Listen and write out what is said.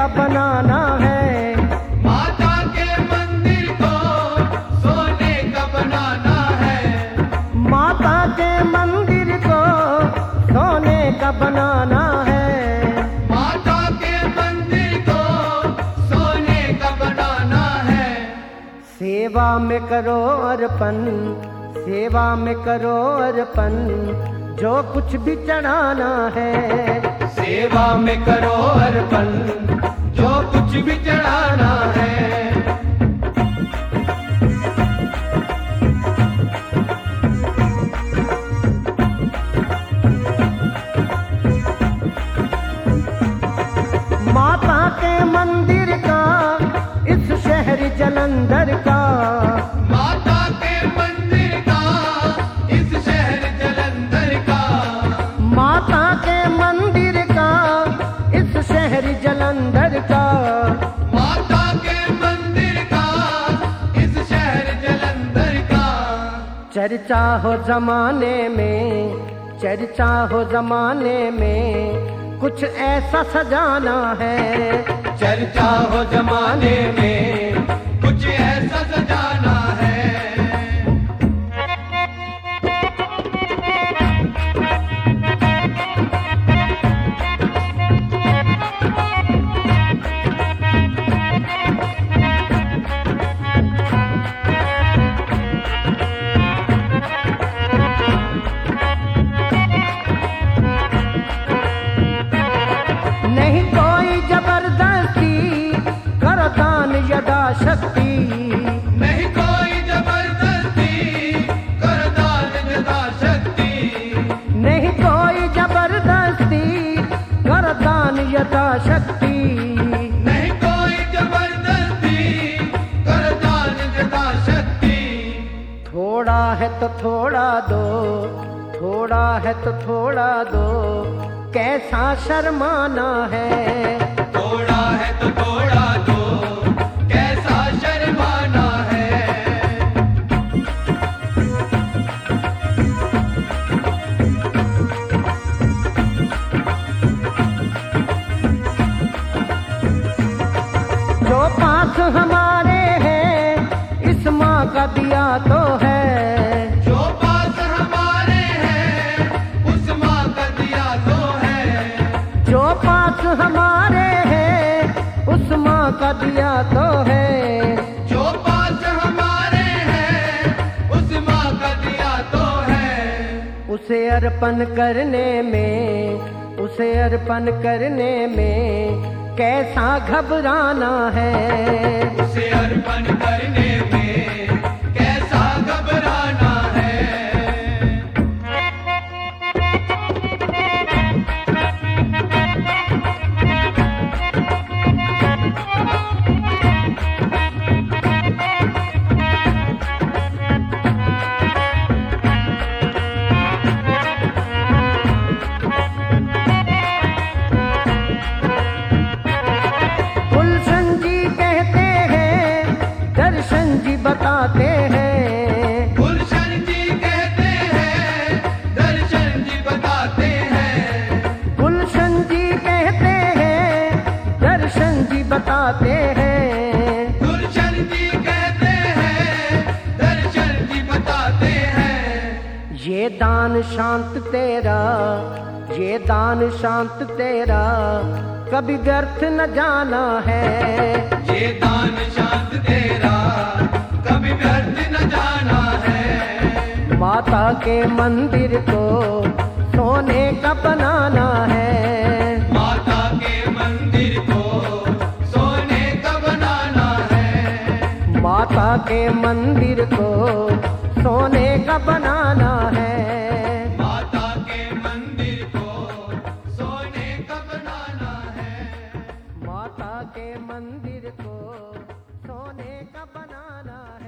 का बनाना है। माता के मंदिर को सोने का बनाना है। माता के मंदिर को सोने का बनाना है। माता के मंदिर को सोने का बनाना है। सेवा में करो अर्पण, सेवा में करो अर्पण, जो कुछ भी चढ़ाना है। सेवा में करो अर्पण, जो कुछ भी चढ़ाना है। माता के मंदिर का इस शहर जलंधर का, माता के मंदिर का इस शहर जलंधर का, माता के मंदिर का इस शहर जलंधर का, माता के मंदिर का इस शहर जलंधर का। चर्चा हो जमाने में, चर्चा हो जमाने में, कुछ ऐसा सजाना है। चर्चा हो जमाने में कुछ ऐसा सजाना है। नहीं कोई जबरदस्ती, करो दान यथाशक्ति। नहीं कोई जबरदस्ती, कर दान यथाशक्ति। नहीं कोई जबरदस्ती, करो दान यथाशक्ति। नहीं कोई जबरदस्ती, कर दान यथाशक्ति। थोड़ा है तो थोड़ा दो, थोड़ा है तो थोड़ा दो, कैसा शर्माना है। थोड़ा है तो थोड़ा दो, कैसा शर्माना है। जो पास हमारे हैं इस माँ का दिया तो है। जो पास हमारे हैं उस माँ का दिया तो है। जो पास हमारे हैं उस माँ का दिया तो है। जो पास हमारे हैं उस माँ का दिया तो है। उसे अर्पण करने में, उसे अर्पण करने में कैसा घबराना है। उसे अर्पण करने में कैसा घबराना है। गुलशन जी कहते हैं, दर्शन जी बताते हैं। गुलशन जी कहते हैं, दर्शन जी बताते हैं। गुलशन जी कहते हैं, दर्शन जी बताते हैं। गुलशन जी कहते हैं, दर्शन जी बताते हैं। ये दान शांत तेरा, ये दान शांत तेरा, कभी व्यर्थ न जाना है। ये दान शांत तेरा कभी व्यर्थ न जाना है। माता के मंदिर को सोने का बनाना है। माता के मंदिर को सोने का बनाना है। माता के मंदिर को सोने का बनाना है। माता के मंदिर को सोने का बनाना है। माता के मंदिर को सोने का बनाना है।